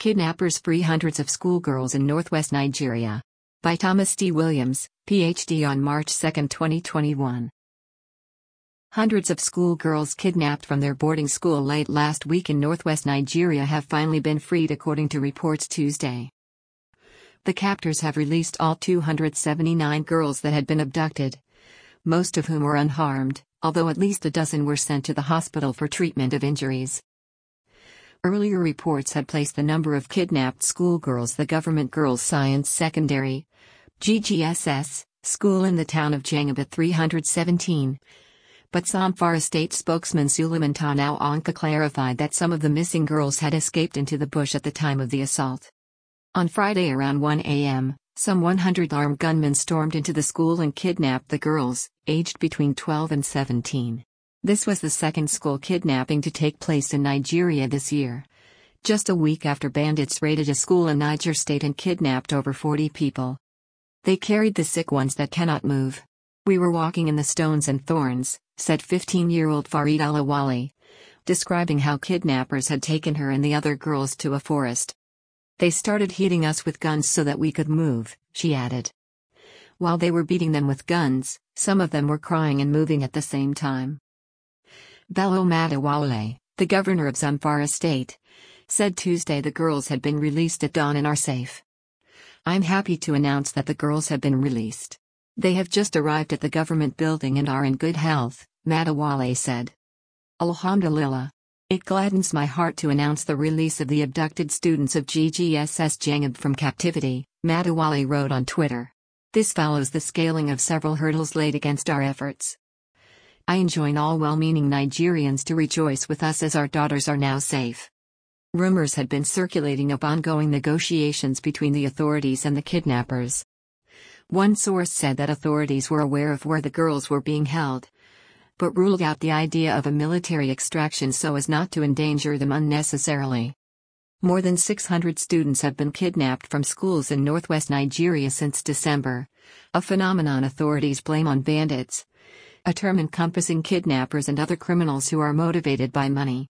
Kidnappers free hundreds of schoolgirls in northwest Nigeria. By Thomas D. Williams, Ph.D. on March 2, 2021. Hundreds of schoolgirls kidnapped from their boarding school late last week in northwest Nigeria have finally been freed, according to reports Tuesday. The captors have released all 279 girls that had been abducted, most of whom were unharmed, although at least a dozen were sent to the hospital for treatment of injuries. Earlier reports had placed the number of kidnapped schoolgirls the Government Girls Science Secondary (GGSS) school in the town of Jangab at 317. But Zamfara State spokesman Suleiman Tanau Anka clarified that some of the missing girls had escaped into the bush at the time of the assault. On Friday around 1 a.m., some 100 armed gunmen stormed into the school and kidnapped the girls, aged between 12 and 17. This was the second school kidnapping to take place in Nigeria this year, just a week after bandits raided a school in Niger State and kidnapped over 40 people. They carried the sick ones that cannot move. "We were walking in the stones and thorns," said 15-year-old Farid Alawali, describing how kidnappers had taken her and the other girls to a forest. "They started hitting us with guns so that we could move," she added. While they were beating them with guns, some of them were crying and moving at the same time. Bello Matawalle, the governor of Zamfara State, said Tuesday the girls had been released at dawn and are safe. "I'm happy to announce that the girls have been released. They have just arrived at the government building and are in good health," Matawalle said. "Alhamdulillah. It gladdens my heart to announce the release of the abducted students of GGSS Jangab from captivity," Matawalle wrote on Twitter. "This follows the scaling of several hurdles laid against our efforts. I enjoin all well-meaning Nigerians to rejoice with us as our daughters are now safe." Rumors had been circulating of ongoing negotiations between the authorities and the kidnappers. One source said that authorities were aware of where the girls were being held, but ruled out the idea of a military extraction so as not to endanger them unnecessarily. More than 600 students have been kidnapped from schools in northwest Nigeria since December, a phenomenon authorities blame on bandits, a term encompassing kidnappers and other criminals who are motivated by money.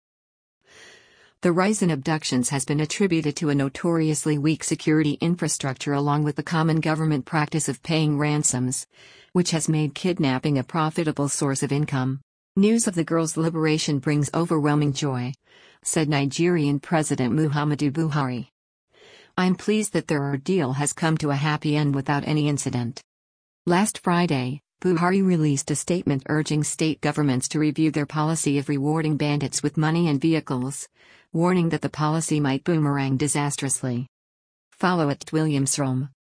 The rise in abductions has been attributed to a notoriously weak security infrastructure along with the common government practice of paying ransoms, which has made kidnapping a profitable source of income. "News of the girls' liberation brings overwhelming joy," said Nigerian President Muhammadu Buhari. "I'm pleased that their ordeal has come to a happy end without any incident." Last Friday, Buhari released a statement urging state governments to review their policy of rewarding bandits with money and vehicles, warning that the policy might boomerang disastrously. Follow @WilliamsRome.